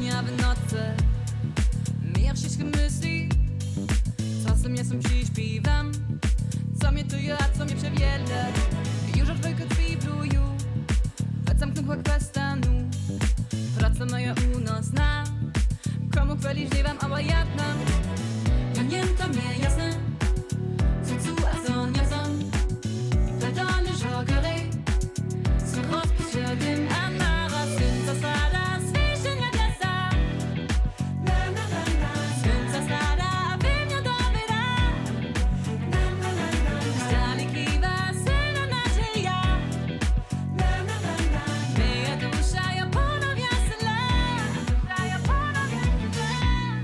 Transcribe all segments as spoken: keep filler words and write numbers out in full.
dnia w nocy mir wszystkie myśli, czasem jestem przyśpiewam, co mnie czuje, a co mnie przewiele. Już od dwójkę drzwi bluju, wracam knuchła kwestanu, praca moja unosna, komu chwalić nie wam, ale ja znam. Ja nie to mnie jasne, co tu a co nie są, pledony żogery, co rozpoczętym, a naraz syn zasada, zwyższenia dla sam. Syn zasada, a wy mnie dobyra, stali kiwa, syna nadzieja, moja dusza, ja ponowia syle, ja ponowia syle.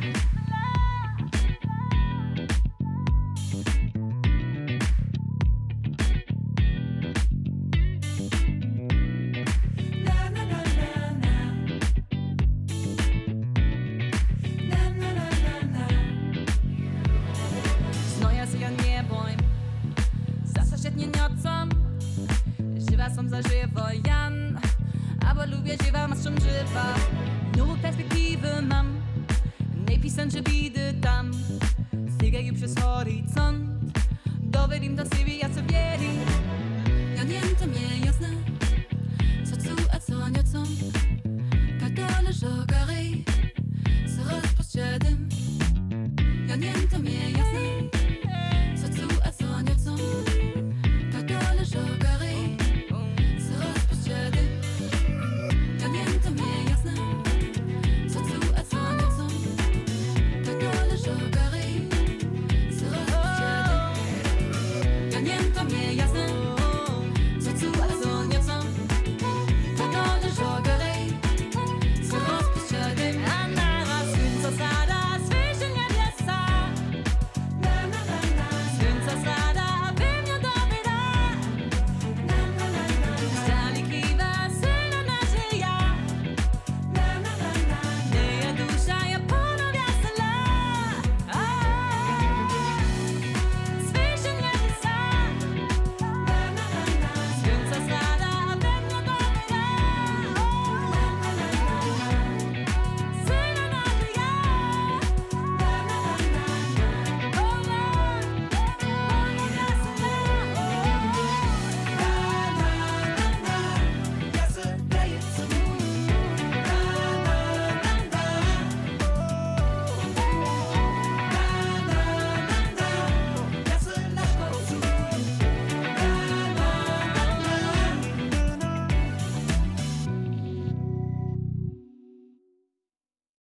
No ja się nie bojm, zase świetnie nocą, żywa są za żywo Jan, aber lubię żywa, masz czym żywa. Nową perspektywę mam, nie pisam, że bidy tam, stygają przez horyzont, dovedím do siebie, ja co wierim. Ja nie to mnie jasne,